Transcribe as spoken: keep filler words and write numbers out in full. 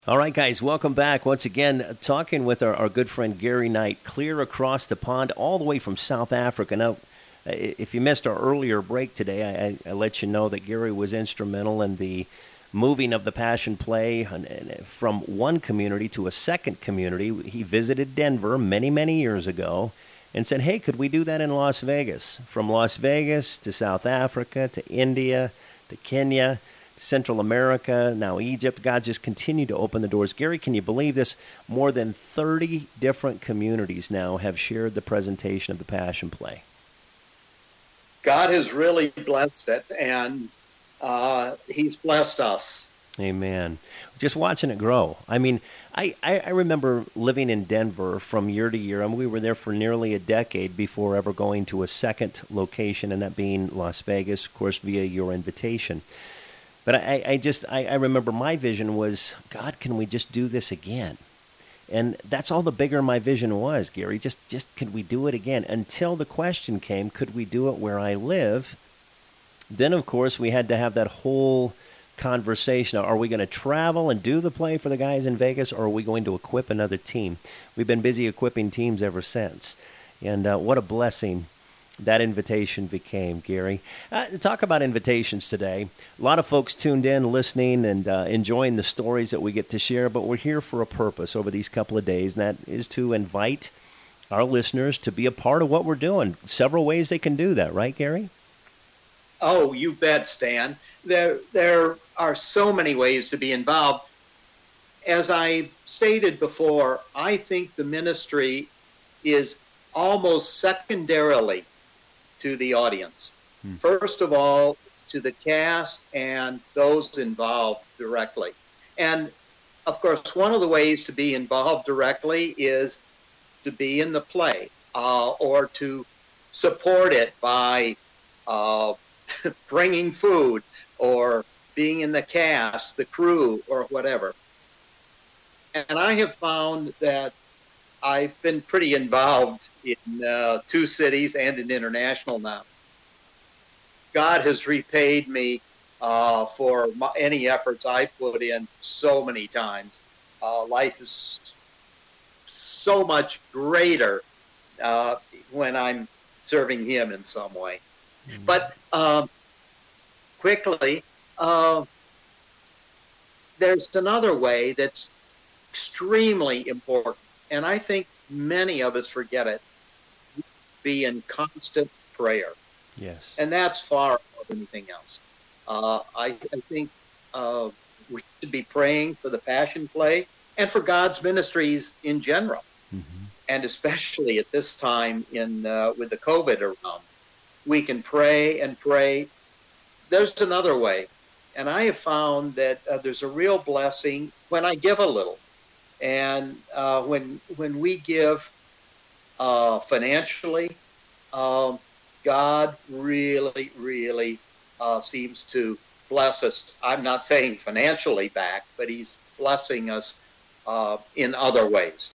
All right, guys, welcome back. Once again, talking with our, our good friend Gary Knight, clear across the pond, all the way from South Africa. Now, if you missed our earlier break today, I, I, I let you know that Gary was instrumental in the moving of the Passion Play from one community to a second community. He visited Denver many, many years ago and said, hey, could we do that in Las Vegas? From Las Vegas to South Africa to India to Kenya, Central America, now Egypt. God just continued to open the doors. Gary, can you believe this? More than thirty different communities now have shared the presentation of the Passion Play. God has really blessed it, and uh, he's blessed us. Amen. Just watching it grow. I mean, I, I, I remember living in Denver from year to year. I mean, we were there for nearly a decade before ever going to a second location, and that being Las Vegas, of course, via your invitation. But I, I just, I, I remember my vision was, God, can we just do this again? And that's all the bigger my vision was, Gary. Just, just could we do it again? Until the question came, could we do it where I live? Then, of course, we had to have that whole conversation. Are we going to travel and do the play for the guys in Vegas, or are we going to equip another team? We've been busy equipping teams ever since. And uh, what a blessing that invitation became, Gary. Uh, talk about invitations today. A lot of folks tuned in, listening, and uh, enjoying the stories that we get to share, but we're here for a purpose over these couple of days, and that is to invite our listeners to be a part of what we're doing. Several ways they can do that, right, Gary? Oh, you bet, Stan. There, there are so many ways to be involved. As I stated before, I think the ministry is almost secondarily to the audience. Hmm. First of all, to the cast and those involved directly. And of course, one of the ways to be involved directly is to be in the play uh, or to support it by uh, bringing food or being in the cast, the crew, or whatever. And I have found that I've been pretty involved in uh, two cities and in international now. God has repaid me uh, for my, any efforts I put in so many times. Uh, life is so much greater uh, when I'm serving Him in some way. Mm-hmm. But um, quickly, uh, there's another way that's extremely important. And I think many of us forget it. Be in constant prayer. Yes. And that's far above anything else. Uh, I, I think uh, we should be praying for the Passion Play and for God's ministries in general. Mm-hmm. And especially at this time in uh, with the COVID around. We can pray and pray. There's another way. And I have found that uh, there's a real blessing when I give a little. And uh, when when we give uh, financially, um, God really, really uh, seems to bless us. I'm not saying financially back, but He's blessing us uh, in other ways.